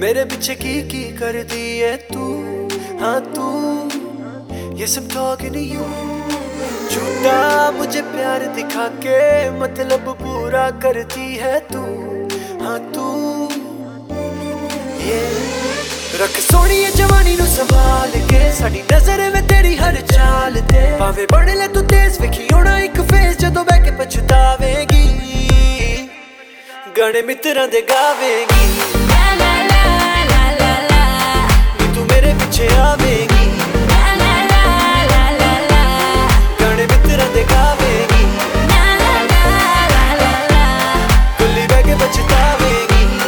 मेरे पीछे की कर दी है तू, हाँ तू, ये सब talking to you। झूठा मुझे प्यार दिखा के मतलब पूरा करती है तू, हाँ तू, ये रख सोनी जवानी नू संभाल के, साडी नजर में तेरी हर चाल ते, भावे बन ले तू तेज विखी होना एक फेस जदों बह के पछतावेगी, गाने मित्रां दे गावेगी, नी तू मेरे पीछे आवेगी, गाने मित्रां दे गावेगी, कुल्ली बह के पछतावेगी।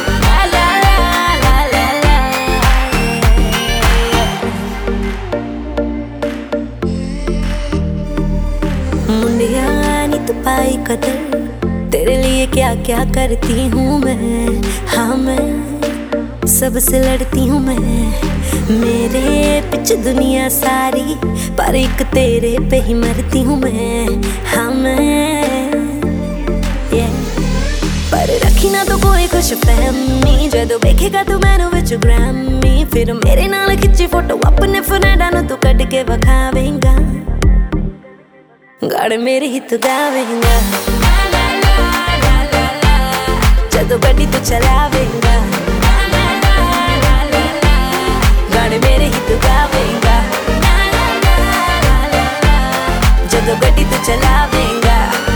मुंडिया नी तू पाई कदर, तेरे लिए क्या क्या करती हूँ मैं, हाँ मैं सबसे लड़ती हूँ मैं, मेरे पीछे दुनिया सारी पर एक तेरे पे ही मरती हूँ मैं, हाँ मैं पर रखी ना तो कोई कुछ फहमी, जदों वेखेगा तू मैनू विच ग्रामी, फिर मेरे नाल खिंची फोटो अपने फ्रेंडां नू तू कढ के विखावेंगा, गाने मेरे ही तू गावेंगा, जदों गड्डी तू चलावेंगा, गाने मेरे ही तू गावेंगा, जदों गड्डी तू चलावेंगा।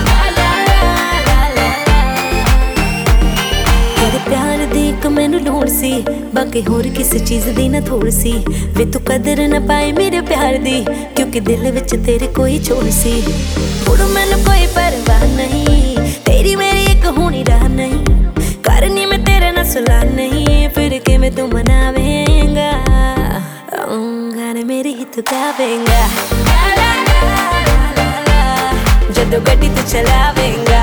तेरे प्यार दी इक मैनू लोड़ सी, बाकी होर किसी चीज दी ना थोड़ सी, वे तू कदर ना पाए मेरे प्यार दी, क्योंकि दिल विच तेरे कोई छोड़ सी, हुण मैनू कोई परवाह नहीं, तेरी मेरी एक होनी राह नहीं, करनी मैं तेरे ना सुला नहीं, फिर के मैं तू मनावेंगा, गाने मेरे ही तू गावेंगा, जदों गड्डी तू चलावेंगा,